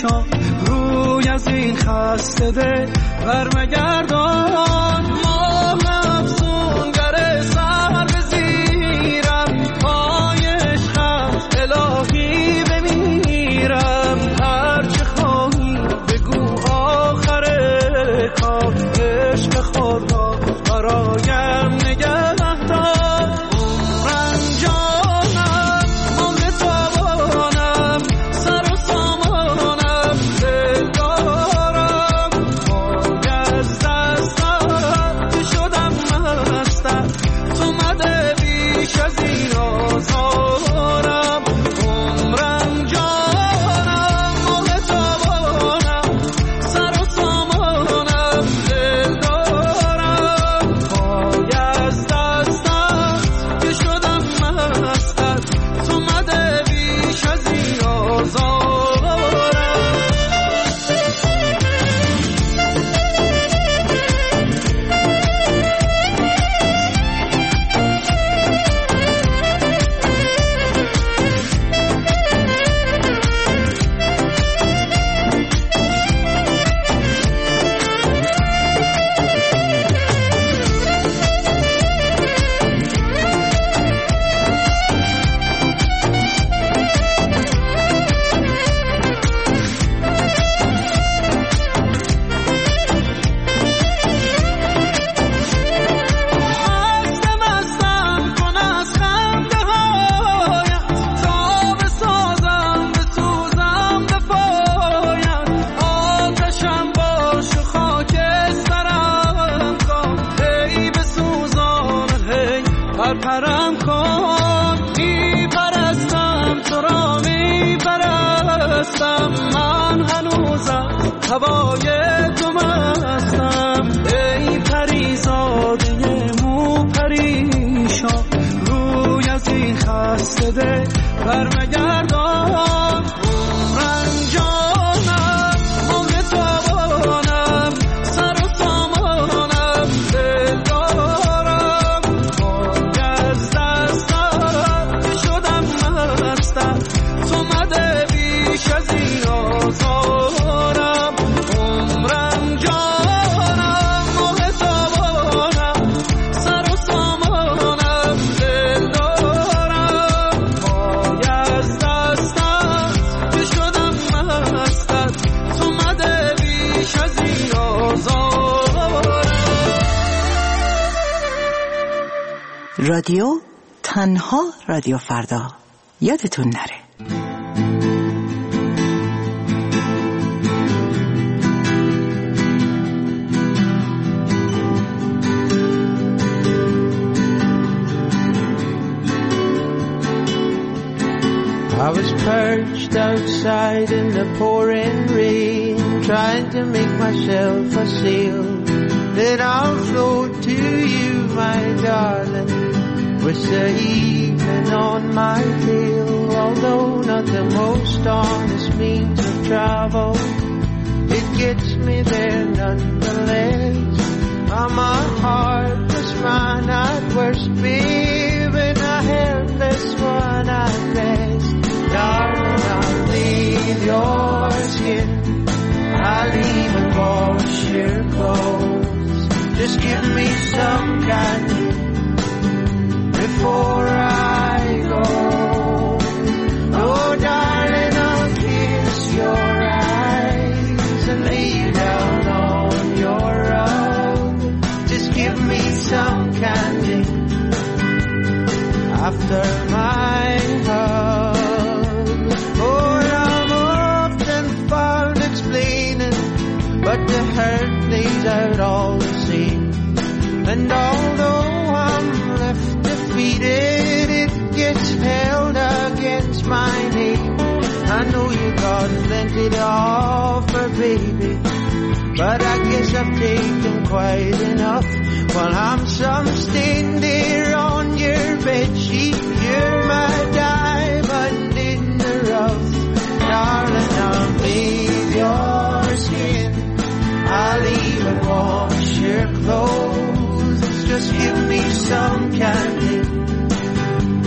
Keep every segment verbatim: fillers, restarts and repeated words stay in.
پریشان روی از این خسته دل برمگردان. ماه افسونگر سر بزیرم پای عشقت الهی بمیرم. هرچه خواهی بگو آخر کار عشق خود را برایم نگه دار. هوای تو مستم ای پریزاده مو پریشان روی از این خسته دل برمگردان. رنجانم موقع تابانم سر و سامانم دل دارم پای از دستم شدم مستم تو مده بیش از این آزارم. رادیو تنها رادیو فردا یادتون نره. I was perched outside in the pouring rain, trying to make myself a sail that I'll float to you, my darling, with the evening on my tail. Although not the most honest means of travel, it gets me there nonetheless. I'm a heartless man at worst, babe, and a helpless one at best. Darling, I'll leave your skin, I'll even wash your clothes. Just give me some candy before I go. Oh, darling, I'll kiss your eyes and lay you down on your rug. Just give me some candy after my hug. Oh, I'm often found explaining, but the hurt lays out all the same. And although I'm left defeated, it gets held against my name. I know you got plenty to offer, baby, but I guess I've taken quite enough. While I'm some stain there on your bedsheet, you're my diamond in the rough. Darling, I'll bathe your skin, I'll even wash your clothes. Just give me some candy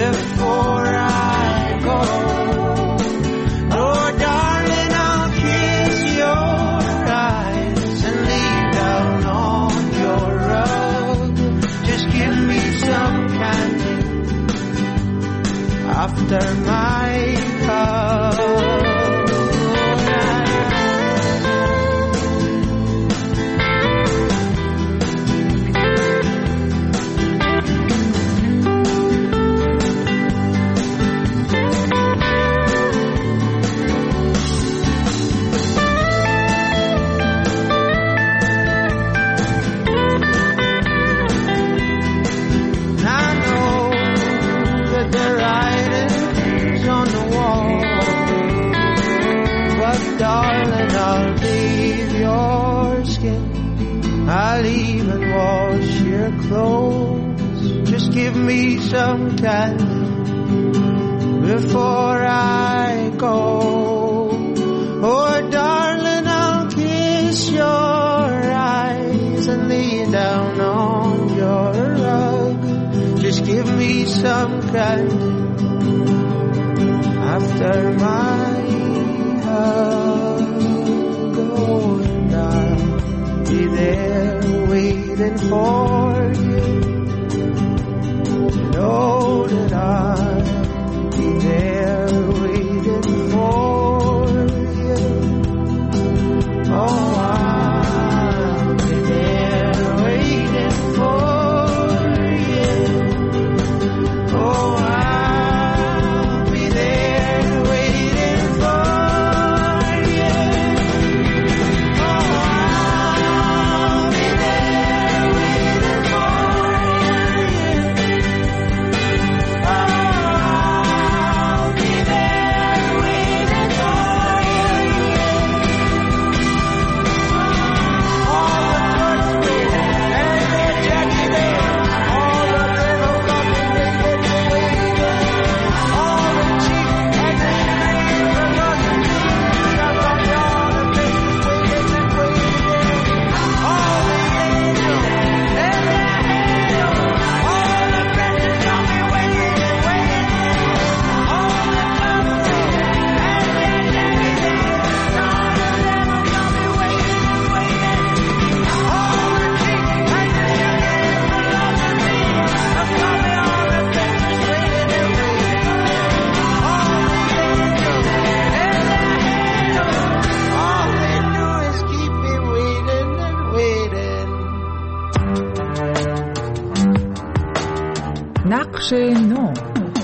before I go. Oh, darling, I'll kiss darling, I'll bathe your skin. I'll even wash your clothes. Just give me some candy before I go. Oh, darling, I'll kiss your eyes and lay down on your rug. Just give me some candy after my hug. Oh, and I'll be there waiting for you. You know that I'll be there waiting for you. Oh, I'll be there waiting for you. Oh, I'll be there waiting for you. Oh, I'll be there waiting for you. Oh, I'll be there waiting for نقش نو.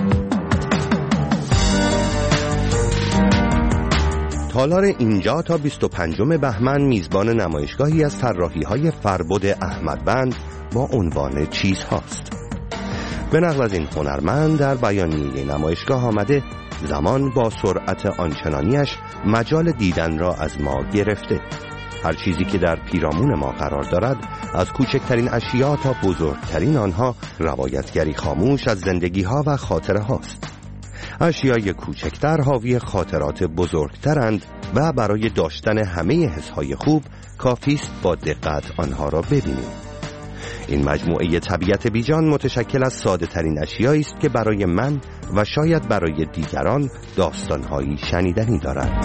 تالار اینجا تا بیست و پنجم بهمن میزبان نمایشگاهی از طراحی‌های فربد احمدبند با عنوان چیزهاست. به نقل از این هنرمند در بیانیه نمایشگاه آمده زمان با سرعت آنچنانیش مجال دیدن را از ما گرفته. هر چیزی که در پیرامون ما قرار دارد، از کوچکترین اشیا تا بزرگترین آنها، روایتگری خاموش از زندگی ها و خاطره هاست. اشیای کوچکتر حاوی خاطرات بزرگترند و برای داشتن همه حسهای خوب کافیست با دقت آنها را ببینیم. این مجموعه طبیعت بیجان متشکل از ساده ترین اشیایی است که برای من و شاید برای دیگران داستانهایی شنیدنی دارد.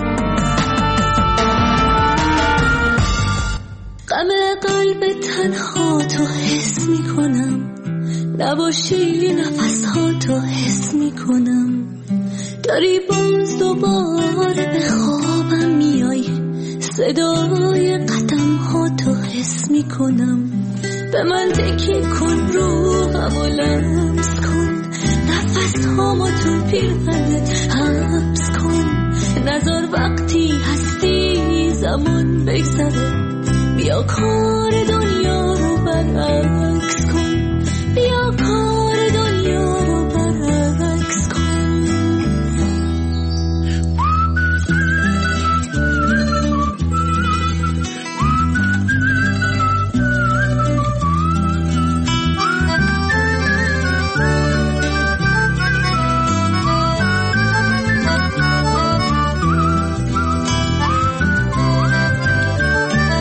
غم قلب تنها تو حس می کنم، نباشی نفس ها تو حس می کنم، داری باز دوباره به خوابم میای، صدای قدم ها تو حس می کنم، به من تکیه کن روحم و لمس کن، نفس هامو تو پیرهنت حبس کن، نذار وقتی هستی زمان بگذره، بیا کار دنیا رو برعکس کن، بیا کار دنیا رو برعکس کن.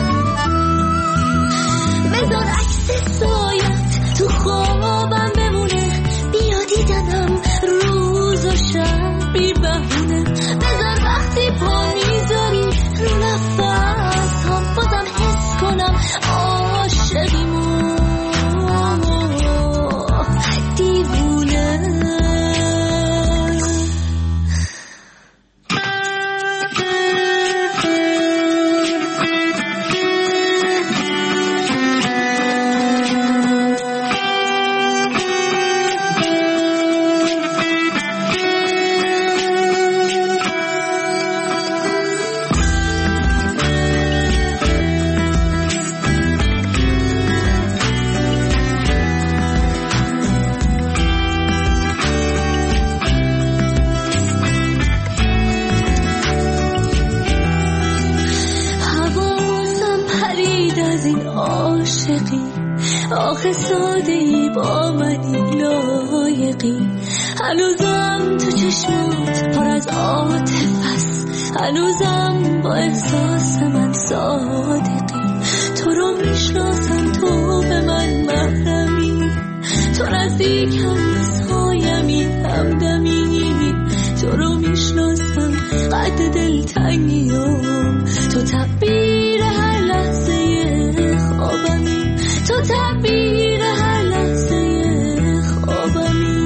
بذار عکس سایت تو خوابم بمونه، از این عاشقی، آخه ساده ای با منی لایقی. هنوزم تو چشمات پر از عاطفه است، هنوزم با احساس من صادقی. تو رو میشناسم، تو به من محرمی، تو نزدیکم سایمی همدمی. تو رو میشناسم قد دلتنگیام، تو تعبیر هر لحظه خوابمی، تو تعبیر هر لحظه خوابمی.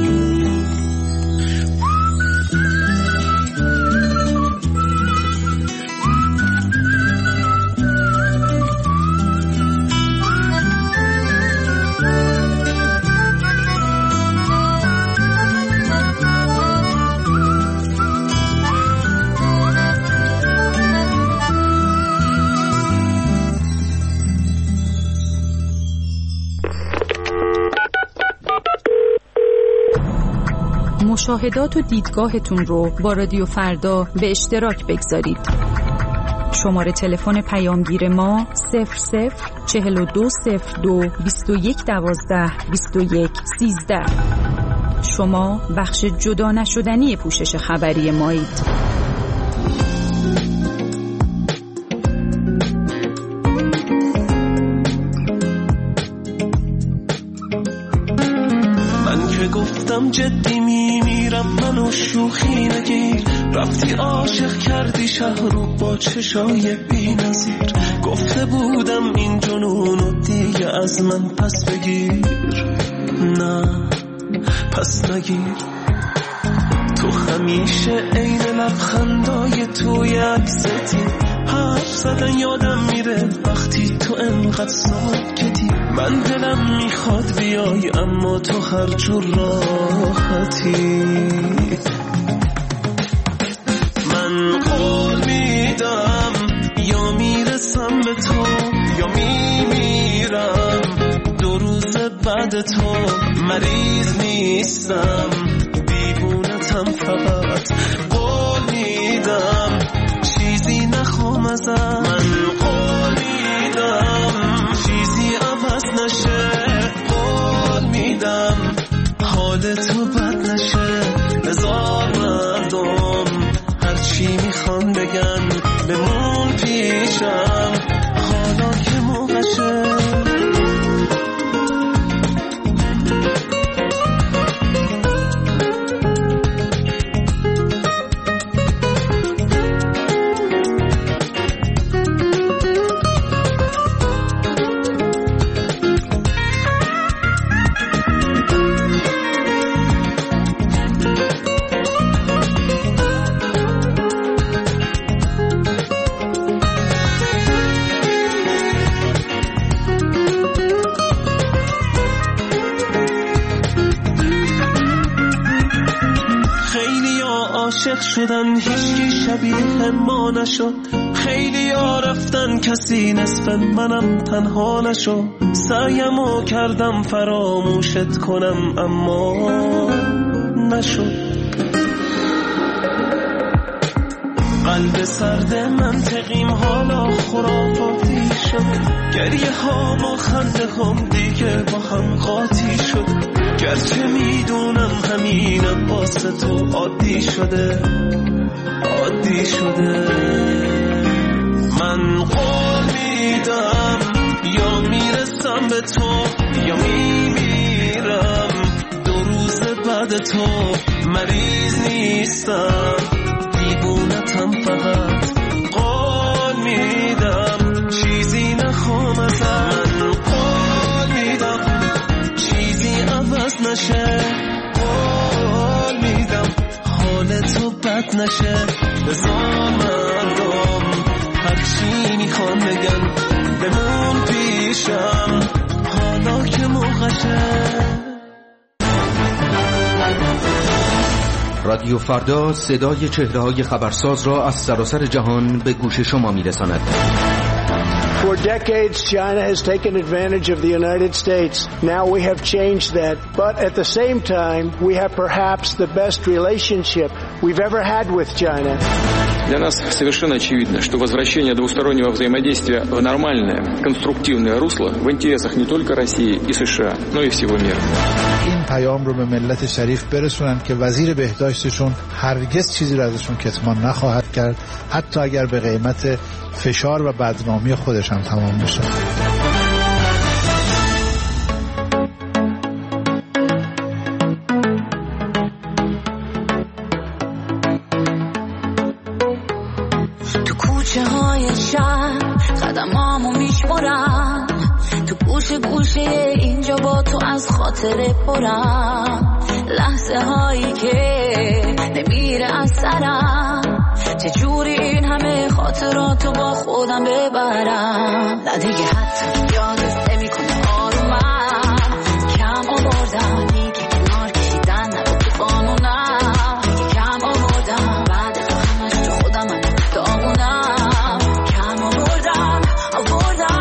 مشاهدات و دیدگاهتون رو با رادیو فردا به اشتراک بگذارید. شماره تلفن پیامگیر ما صفر صفر چهل و دو صفر دو بیست و یک دوازده بیست و یک سیزده. شما بخش جدا نشدنی پوشش خبری مایید. گفتم جدی میمیرم، منو شوخی نگیر. رفتی عاشق کردی شهر رو با چشای بی نظیر. گفته بودم این جنونو دیگه از من پس بگیر، نه پس نگیر. تو همیشه عین لبخندای توی عکستی، حرف زدن یادم میره وقتی تو انقدر ساکتی. من دلم میخواد بیای اما تو هر جور راحتی. من قول میدم یا میرسم به تو یا میمیرم. دو روز بعد تو مریض نیستم، دیوونتم فقط. قول میدم چیزی نخوام ازم، من قول میدم چیزی عوض نشه. قول میدم حال تو بد نشه. هزار مردم هرچی میخوان بگن بمون پیشم، حالا که موقعشه. عاشق شدن هیچکی شبیه ما نشد. خیلی ها رفتن کسی نصف منم تنها نشد. سعیمو کردم فراموشت کنم اما نشد. قلب سرد منطقیم حالا خرافاتی شد. گریه ها با خنده هم دیگه با هم قاطی شد. گرچه میدونم همینم واسه تو عادی شده عادی شده. من قول میدم یا میرسم به تو یا میمیرم. دو روز بعد تو مریض نیستم، دیوونتم فقط. قول میدم چیزی نخوام ازم، من قول میدم چیزی عوض نشه. قول میدم حال تو بد نشه. بذار مردم هرچی میخوان بگن بمون پیشم، حالا که موقعشه. رادیو فردا صدای چهره‌های خبرساز را از سراسر جهان به گوش شما میرساند. For decades, China has taken advantage of the United States. Now we have changed that. But at the same time, we have perhaps the best relationship we've ever had with China. Для нас совершенно очевидно, что возвращение двустороннего взаимодействия в нормальное, конструктивное русло в интересах не только России и США, но и всего мира. این پیام رو به ملت شریف برسونن که وزیر بهداشتشون هرگز چیزی رو ازشون کتمان نخواهد کرد، حتی اگر به قیمت فشار و بدنامی خودش هم تمام بشه. تو کوچه های شهر قدمامو میشمرم، تو گوشه گوشه اینجا با تو از خاطره پرم، لحظه هایی که نمیره از سرم، چجوری این همه خاطراتو با خودم ببرم. نه دیگه حتی یادت نمی کنه آرومم، کم آوردم دیگه کنار کشیدن نبود تو قانونم، دیگه کم آوردم بعد همش تو خودم من دامونم، کم آوردم آوردم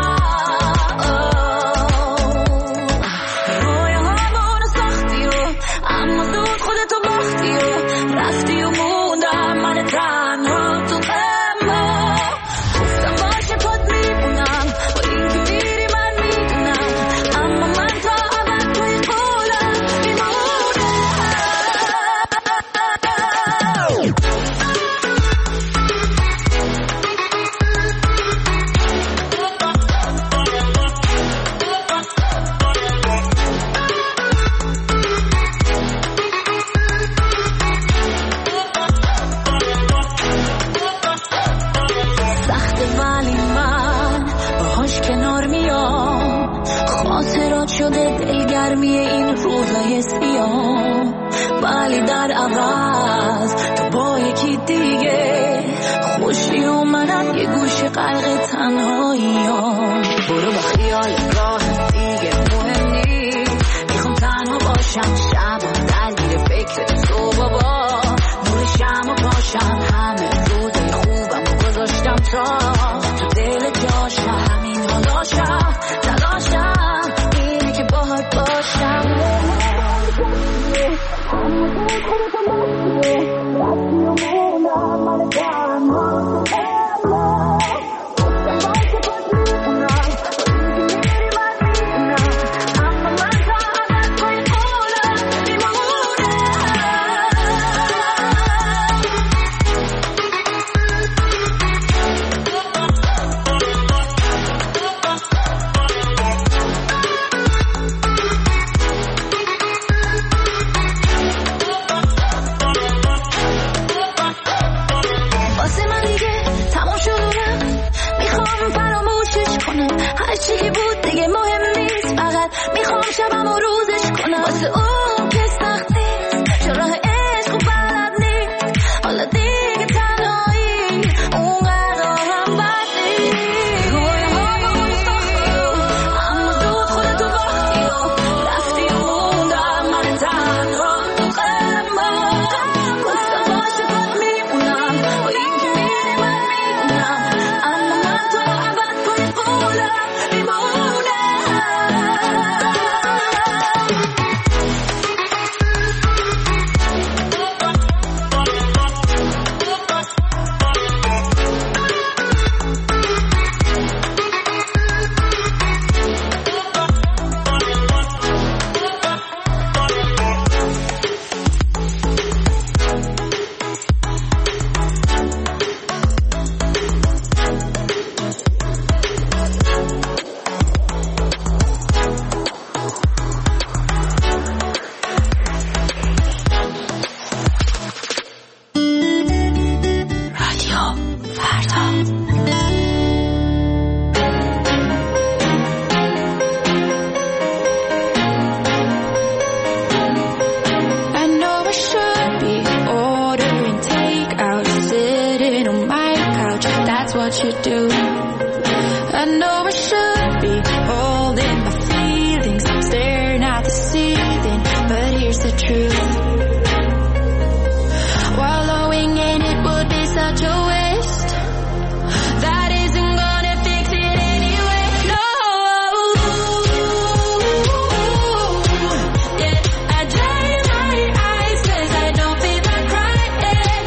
روی همون سختی و اما زود خودتو باختی و رفتی و موندم من تنها تو غمم. گفتم باشه پات میمونم با این که میری من میدونم، اما من تا ابد توی قولم میمونم. سخته ولی من باهاش کنار میام، خاطرات شده دلگرمی این روزای سیاه، ولی در عوض تو با یکی دیگه خوشی و منم یه گوشه غرق تنهاییام. برو با خیال راه دیگه مهم نیست، میخوام تنها باشم شب درگیر فکر تو بابا، نور شمع باشم همه روزای خوبم گذاشتم تا تو دل جاشم، همین حالاشم تلاشم اینه که باهات باشم. واسه من دیگه تمام شدم، میخوام فراموشش کنم، هر چی که بود دیگه مهم نیست، فقط میخوام شبم و روزش کنم. واسه اون که سخت نیست چون راه عشق و بلد نیست، حالا دیگه تنهایی اونقدر هم بد نیست. روی همون سختی اما زود خودتو باختی و رفتی و موندم من تنها تو غمم. گفتم باشه پات میمونم با این که میری من میدونم، اما من تو ابد توی قولم میمونم. what you do. I know I should be holding my feelings, staring at the ceiling, but here's the truth. Wallowing in it would be such a waste. That isn't gonna fix it anyway. No. Yeah, I dry my eyes 'cause I don't feel like crying.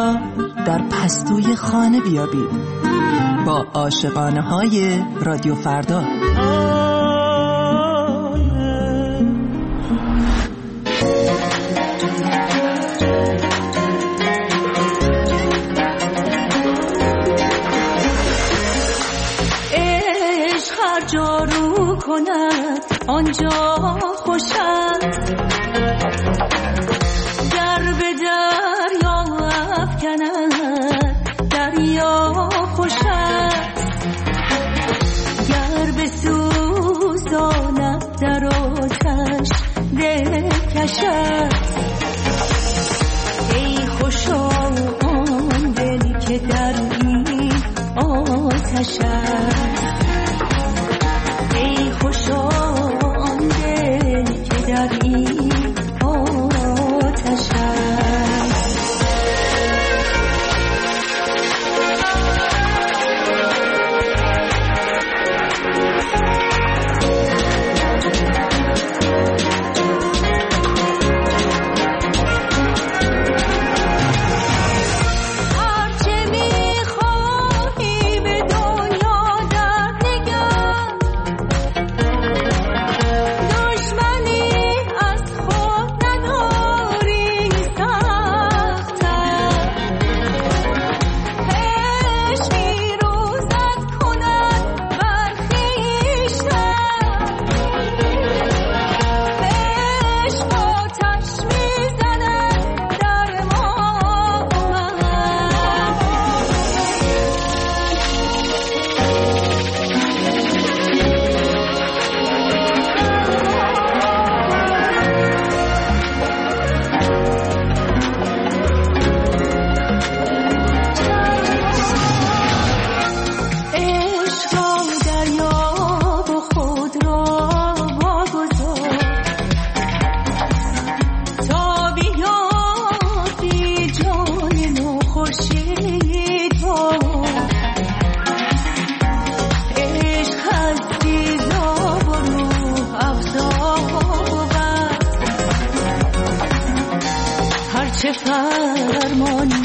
را در پستوی خانه بیابید با عاشقانه های رادیو فردا. عشق هر جا رو کند آنجا خوش است، گر به دریا افکند دریا خوش است، گر به سوزاند در آتش دلکش است. ای خوشا آن دل که در این آتش است، ای خوشا آن دل که در این آتش است. چه فرمانی